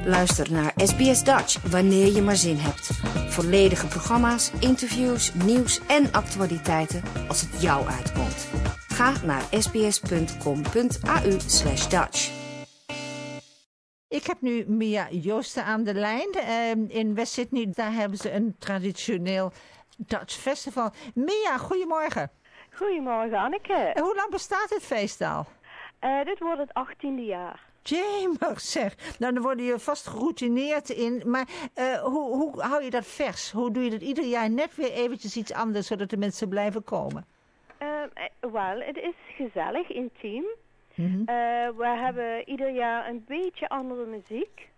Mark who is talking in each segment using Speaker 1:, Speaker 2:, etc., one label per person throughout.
Speaker 1: Luister naar SBS Dutch wanneer je maar zin hebt. Volledige programma's, interviews, nieuws en actualiteiten als het jou uitkomt. Ga naar sbs.com.au/Dutch.
Speaker 2: Ik heb nu Mia Joosten aan de lijn. In West Sydney, daar hebben ze een traditioneel Dutch festival. Mia, goedemorgen.
Speaker 3: Goedemorgen, Anneke.
Speaker 2: Hoe lang bestaat het feest al?
Speaker 3: Dit wordt het 18e jaar.
Speaker 2: Jemig zeg. Nou, dan worden je vast geroutineerd in. Maar hoe hou je dat vers? Hoe doe je dat ieder jaar net weer eventjes iets anders, zodat de mensen blijven komen?
Speaker 3: Wel, het is gezellig, intiem.
Speaker 2: Mm-hmm.
Speaker 3: We hebben ieder jaar een beetje andere muziek.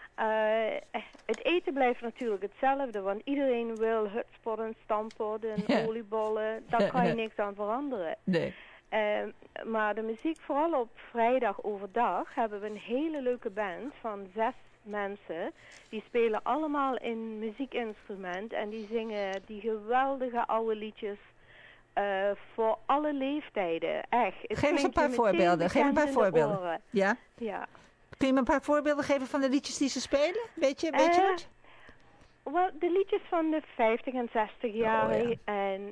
Speaker 3: Het eten blijft natuurlijk hetzelfde, want iedereen wil hutspodden, stamppot en oliebollen. Daar kan je niks aan veranderen.
Speaker 2: Nee.
Speaker 3: Maar de muziek, vooral op vrijdag overdag, hebben we een hele leuke band van 6 mensen. Die spelen allemaal een muziekinstrument en die zingen die geweldige oude liedjes voor alle leeftijden. Echt.
Speaker 2: Geef eens een paar voorbeelden. Ja?
Speaker 3: Ja.
Speaker 2: Kun je me een paar voorbeelden geven van de liedjes die ze spelen? Weet je het?
Speaker 3: Wel, de liedjes van de 50 en 60 jaar en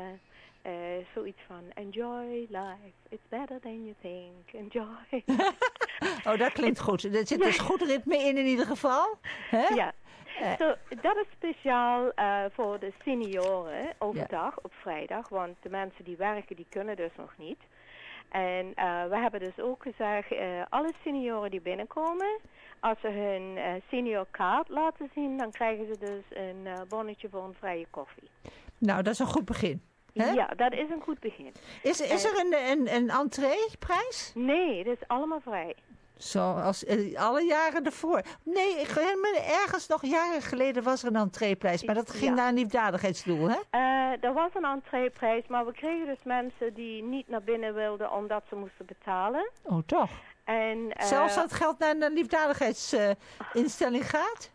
Speaker 3: zoiets van Enjoy life, it's better than you think, enjoy.
Speaker 2: Oh, dat klinkt goed. Er zit dus goed ritme in ieder geval. Hè?
Speaker 3: Ja, dat is speciaal voor de senioren overdag op vrijdag, want de mensen die werken, die kunnen dus nog niet. En we hebben dus ook gezegd, alle senioren die binnenkomen, als ze hun seniorkaart laten zien, dan krijgen ze dus een bonnetje voor een vrije koffie. Nou,
Speaker 2: dat is een goed begin. He?
Speaker 3: Ja, dat is een goed begin.
Speaker 2: Is er een entreeprijs?
Speaker 3: Nee, het is allemaal vrij.
Speaker 2: Zoals alle jaren ervoor. Nee, ergens nog jaren geleden was er een entreeprijs, maar dat ging naar een liefdadigheidsdoel, hè?
Speaker 3: Er was een entreeprijs, maar we kregen dus mensen die niet naar binnen wilden omdat ze moesten betalen.
Speaker 2: Oh, toch?
Speaker 3: En,
Speaker 2: zelfs dat geld naar een liefdadigheidsinstelling gaat?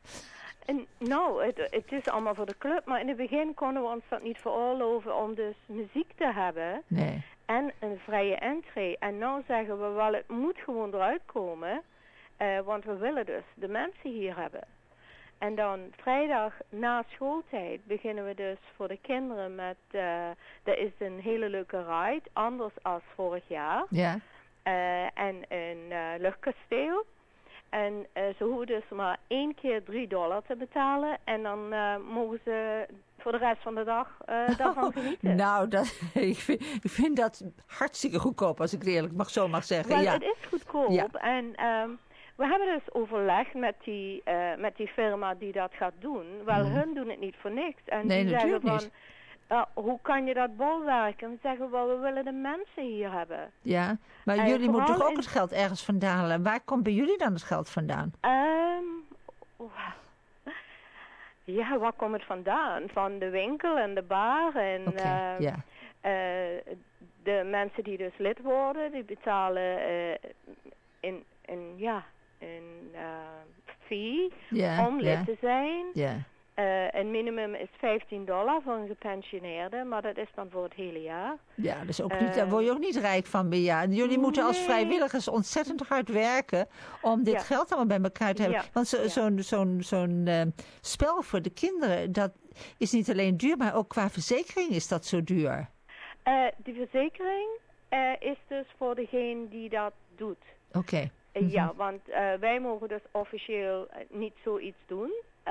Speaker 3: Het is allemaal voor de club, maar in het begin konden we ons dat niet veroorloven om dus muziek te hebben.
Speaker 2: Nee.
Speaker 3: En een vrije entree. En nou zeggen we wel, het moet gewoon eruit komen, want we willen dus de mensen hier hebben. En dan vrijdag na schooltijd beginnen we dus voor de kinderen met, er is een hele leuke ride, anders als vorig jaar.
Speaker 2: Ja.
Speaker 3: En een luchtkasteel. En ze hoeven dus maar 1 keer $3 te betalen. En dan mogen ze voor de rest van de dag daarvan genieten.
Speaker 2: Nou, ik vind dat hartstikke goedkoop, als ik het eerlijk mag zeggen.
Speaker 3: Wel, het is goedkoop. Ja. En we hebben dus overlegd met die firma die dat gaat doen. Wel, hun doen het niet voor niks. En
Speaker 2: nee,
Speaker 3: die zeggen van,
Speaker 2: niet.
Speaker 3: Hoe kan je dat bolwerken? We zeggen wel, we willen de mensen hier hebben.
Speaker 2: Ja, maar jullie moeten toch ook het geld ergens vandaan halen? Waar komt bij jullie dan het geld vandaan?
Speaker 3: Ja, waar komt het vandaan? Van de winkel en de bar. En de mensen die dus lid worden, die betalen een fee om lid te zijn.
Speaker 2: Ja.
Speaker 3: Een minimum is $15 voor een gepensioneerde, maar dat is dan voor het hele jaar.
Speaker 2: Ja, dus ook niet, daar word je ook niet rijk van. Ja. Jullie moeten als vrijwilligers ontzettend hard werken om dit geld allemaal bij elkaar te hebben. Want zo'n spel voor de kinderen, dat is niet alleen duur, maar ook qua verzekering is dat zo duur.
Speaker 3: Die verzekering is dus voor degene die dat doet.
Speaker 2: Oké.
Speaker 3: Ja, want wij mogen dus officieel niet zoiets doen.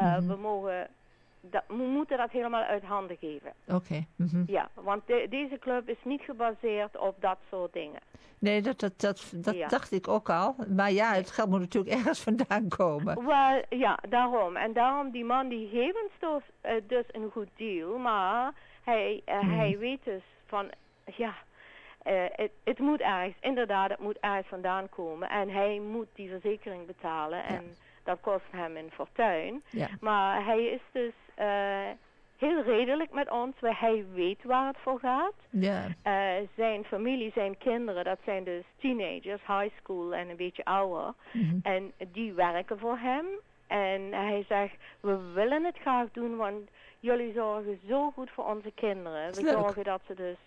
Speaker 3: We moeten dat helemaal uit handen geven.
Speaker 2: Oké.
Speaker 3: Ja, want deze club is niet gebaseerd op dat soort dingen.
Speaker 2: Nee, dat dacht ik ook al. Maar ja, het geld moet natuurlijk ergens vandaan komen.
Speaker 3: Wel, ja, daarom. En daarom, die man die geeft ons dus een goed deal. Maar hij weet dus van, het moet ergens, inderdaad, het moet ergens vandaan komen. En hij moet die verzekering betalen. En dat kost hem een fortuin. Ja. Maar hij is dus heel redelijk met ons. Hij weet waar het voor gaat.
Speaker 2: Ja.
Speaker 3: Zijn familie, zijn kinderen, dat zijn dus teenagers, high school en een beetje ouder. En die werken voor hem. En hij zegt, we willen het graag doen, want jullie zorgen zo goed voor onze kinderen. We zorgen dat ze dus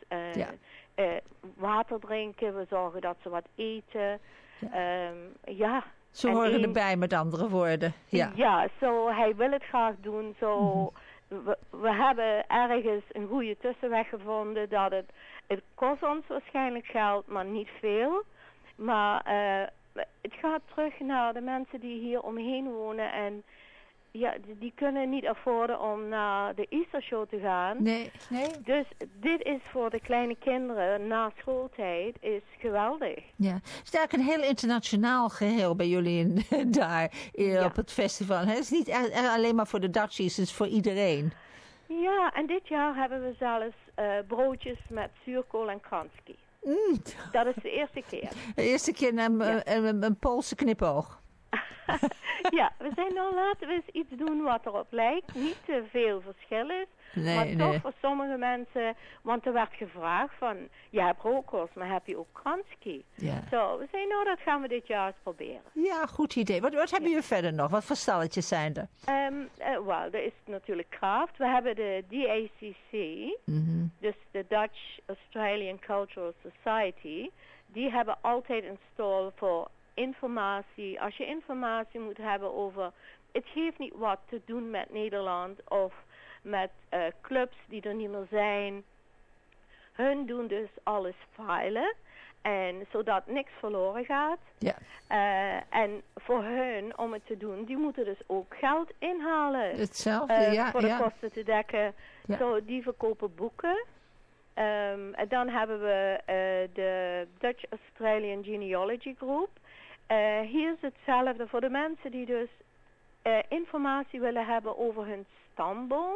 Speaker 3: water drinken. We zorgen dat ze wat eten.
Speaker 2: Ze horen erbij, met andere woorden. Ja,
Speaker 3: ja, zo hij wil het graag doen. Zo, we hebben ergens een goede tussenweg gevonden. Dat het kost ons waarschijnlijk geld, maar niet veel. Maar het gaat terug naar de mensen die hier omheen wonen. En ja, die kunnen niet afforden om naar de Easter Show te gaan.
Speaker 2: Nee.
Speaker 3: Dus dit is voor de kleine kinderen na schooltijd is geweldig.
Speaker 2: Ja, het is eigenlijk een heel internationaal geheel bij jullie daar op het festival. Het is niet alleen maar voor de Dutchies, het is voor iedereen.
Speaker 3: Ja, en dit jaar hebben we zelfs broodjes met zuurkool en kranski. Dat is de eerste keer.
Speaker 2: De eerste keer een Poolse knipoog.
Speaker 3: Ja, we zijn nou, laten we eens iets doen wat erop lijkt. Niet te veel verschil is. Maar toch voor sommige mensen, want er werd gevraagd van, je hebt rookworst, maar heb je ook kranski?
Speaker 2: Ja.
Speaker 3: Zo, we zeiden nou, dat gaan we dit jaar eens proberen.
Speaker 2: Ja, goed idee. Wat hebben jullie verder nog? Wat voor stalletjes zijn er?
Speaker 3: Wel, er is natuurlijk craft. We hebben de DACC, dus de Dutch Australian Cultural Society. Die hebben altijd een stall voor informatie. Als je informatie moet hebben over, het geeft niet wat te doen met Nederland of met clubs die er niet meer zijn. Hun doen dus alles filen. En zodat niks verloren gaat.
Speaker 2: Ja.
Speaker 3: En voor hun, om het te doen, die moeten dus ook geld inhalen.
Speaker 2: Hetzelfde,
Speaker 3: voor de kosten te dekken.
Speaker 2: Ja.
Speaker 3: Zo, die verkopen boeken. En dan hebben we de Dutch Australian Genealogy Group. Hier is hetzelfde voor de mensen die dus informatie willen hebben over hun stamboom.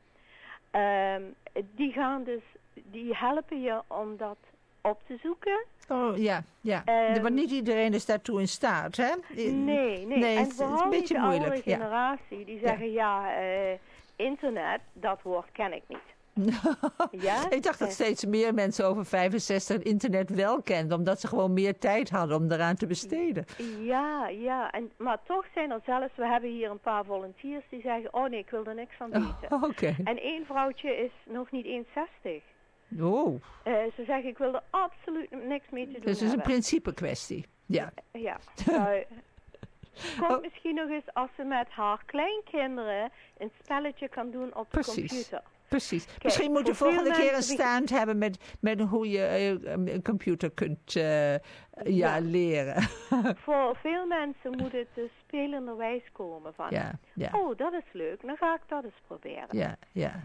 Speaker 3: Die helpen je om dat op te zoeken.
Speaker 2: Oh, ja. Maar niet iedereen is daartoe in staat, hè?
Speaker 3: Nee. En vooral
Speaker 2: het is een beetje
Speaker 3: de
Speaker 2: moeilijk.
Speaker 3: oudere generatie, die zeggen, internet, dat woord ken ik niet. Ja?
Speaker 2: Ik dacht dat steeds meer mensen over 65 het internet wel kenden, omdat ze gewoon meer tijd hadden om eraan te besteden.
Speaker 3: Ja. Maar toch zijn er zelfs, we hebben hier een paar volunteers die zeggen, oh nee, ik wil er niks van weten.
Speaker 2: Okay.
Speaker 3: En één vrouwtje is nog niet eens 60.
Speaker 2: Oh.
Speaker 3: Ze zeggen, ik wil er absoluut niks mee te doen
Speaker 2: Dus het is een principe kwestie. Ja.
Speaker 3: Ja. Komt misschien nog eens als ze met haar kleinkinderen een spelletje kan doen op de computer.
Speaker 2: Precies. Kijk, misschien moet de volgende keer een stand hebben met hoe je een computer kunt leren. Voor
Speaker 3: veel mensen moet het spelenderwijs komen van, oh, dat is leuk, dan ga ik dat eens proberen.
Speaker 2: Ja.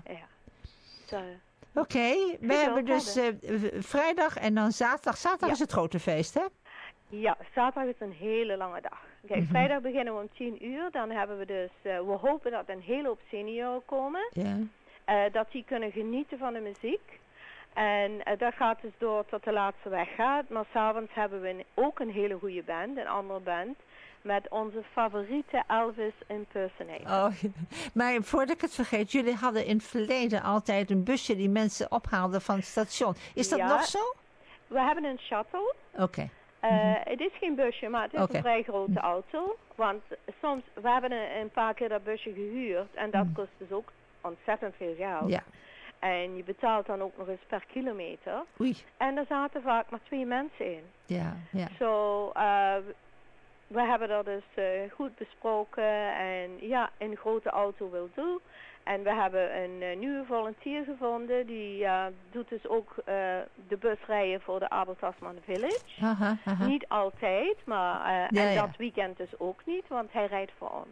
Speaker 2: Oké, we hebben dus vrijdag en dan zaterdag. Zaterdag is het grote feest, hè?
Speaker 3: Ja, zaterdag is een hele lange dag. Kijk, vrijdag beginnen we om 10 uur. Dan hebben we dus, we hopen dat een hele hoop senioren komen.
Speaker 2: Ja.
Speaker 3: Dat die kunnen genieten van de muziek. En dat gaat dus door tot de laatste weggaat. Maar s'avonds hebben we ook een hele goede band, een andere band. Met onze favoriete Elvis impersonator.
Speaker 2: Oh, maar voordat ik het vergeet, jullie hadden in het verleden altijd een busje die mensen ophaalde van het station. Is dat nog zo?
Speaker 3: We hebben een shuttle.
Speaker 2: Oké.
Speaker 3: Het is geen busje, maar het is een vrij grote auto. Want soms, we hebben een paar keer dat busje gehuurd en dat kost dus ook ontzettend veel geld. Ja. En je betaalt dan ook nog eens per kilometer.
Speaker 2: Oei.
Speaker 3: En er zaten vaak maar 2 mensen in.
Speaker 2: Ja.
Speaker 3: Zo, we hebben dat dus goed besproken en een grote auto wil doen. En we hebben een nieuwe volunteer gevonden. Die doet dus ook de busrijden voor de Abel Tasman Village.
Speaker 2: Aha.
Speaker 3: Niet altijd, maar en dat weekend dus ook niet, want hij rijdt voor ons.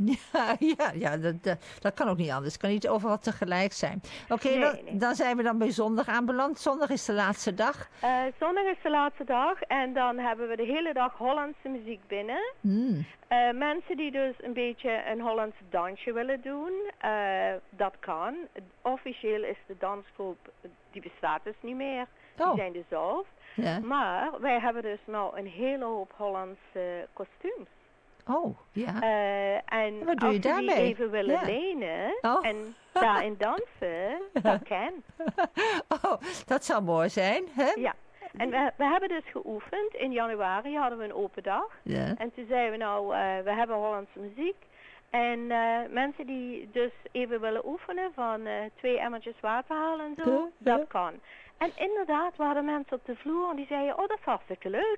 Speaker 2: Ja, dat kan ook niet anders. Het kan niet overal tegelijk zijn. Oké, dan zijn we dan bij zondag aanbeland. Zondag is de laatste dag.
Speaker 3: Zondag is de laatste dag en dan hebben we de hele dag Hollandse muziek binnen. Mensen die dus een beetje een Hollands dansje willen doen, dat kan. Officieel is de dansgroep, die bestaat dus niet meer. Die zijn dissolved. Ja. Maar wij hebben dus nou een hele hoop Hollandse kostuums.
Speaker 2: Oh, ja.
Speaker 3: En
Speaker 2: wat doe je daarmee?
Speaker 3: Als die even willen lenen en daarin dansen, dat kan.
Speaker 2: Oh, dat zou mooi zijn, hè?
Speaker 3: Ja. En we hebben dus geoefend. In januari hadden we een open dag. Ja. En toen zeiden we nou, we hebben Hollandse muziek. En mensen die dus even willen oefenen van 2 emmertjes water halen en zo, dat kan. En inderdaad, we hadden mensen op de vloer en die zeiden, oh, dat is hartstikke leuk.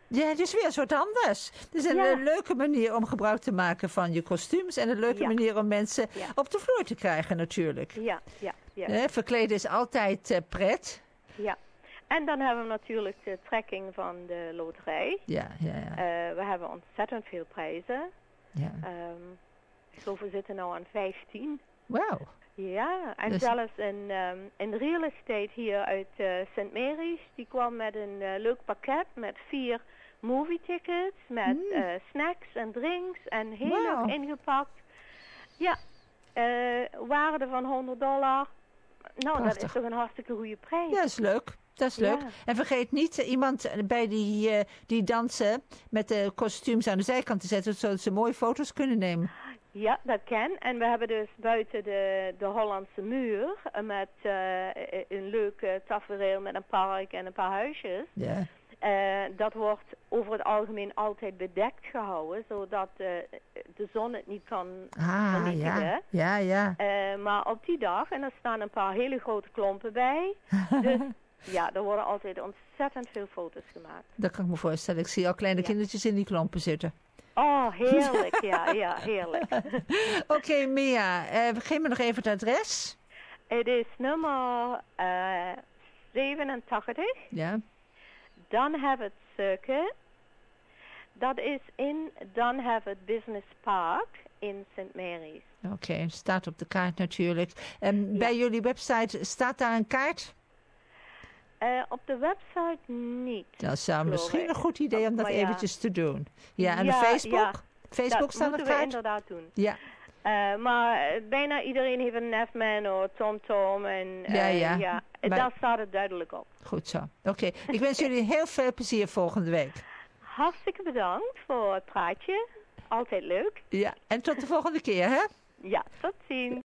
Speaker 2: Ja, dus weer een soort anders. Het is een leuke manier om gebruik te maken van je kostuums. En een leuke manier om mensen op de vloer te krijgen natuurlijk.
Speaker 3: Ja.
Speaker 2: Verkleden is altijd pret.
Speaker 3: Ja. En dan hebben we natuurlijk de trekking van de loterij.
Speaker 2: Ja.
Speaker 3: We hebben ontzettend veel prijzen.
Speaker 2: Ja.
Speaker 3: Ik geloof we zitten nu aan 15.
Speaker 2: Wauw.
Speaker 3: Ja, en zelfs in real estate hier uit St. Mary's, die kwam met een leuk pakket met 4 movie tickets, met snacks en drinks en heel leuk ingepakt. Ja, waarde van $100. Nou, prachtig. Dat is toch een hartstikke goede prijs.
Speaker 2: Ja, dat is leuk. Dat is leuk. En vergeet niet iemand bij die dansen met de kostuums aan de zijkant te zetten, zodat ze mooie foto's kunnen nemen.
Speaker 3: Ja, dat kan. En we hebben dus buiten de Hollandse muur met een leuk tafereel met een park en een paar huisjes.
Speaker 2: Ja.
Speaker 3: Dat wordt over het algemeen altijd bedekt gehouden, zodat de zon het niet kan vernietigen.
Speaker 2: Ja.
Speaker 3: Maar op die dag, en er staan een paar hele grote klompen bij, dus ja, er worden altijd ontzettend veel foto's gemaakt.
Speaker 2: Dat kan ik me voorstellen. Ik zie al kleine kindertjes in die klompen zitten.
Speaker 3: Oh, heerlijk. Ja, heerlijk.
Speaker 2: Oké, Mia, geef me nog even het adres.
Speaker 3: Het is nummer 87.
Speaker 2: Ja.
Speaker 3: Dunhavet Circuit. Dat is in Dunhavet Business Park in St. Mary's.
Speaker 2: Oké, staat op de kaart natuurlijk. En bij jullie website staat daar een kaart?
Speaker 3: Op de website niet.
Speaker 2: Dat zou misschien een goed idee om dat eventjes te doen. Ja, en de Facebook?
Speaker 3: Ja.
Speaker 2: Facebook staat een kaart?
Speaker 3: Dat moeten we inderdaad doen.
Speaker 2: Ja.
Speaker 3: Maar bijna iedereen heeft een Nefman of TomTom. En daar staat het duidelijk op.
Speaker 2: Goed zo. Oké. Ik wens jullie heel veel plezier volgende week.
Speaker 3: Hartstikke bedankt voor het praatje. Altijd leuk.
Speaker 2: Ja, en tot de volgende keer, hè?
Speaker 3: Ja, tot ziens.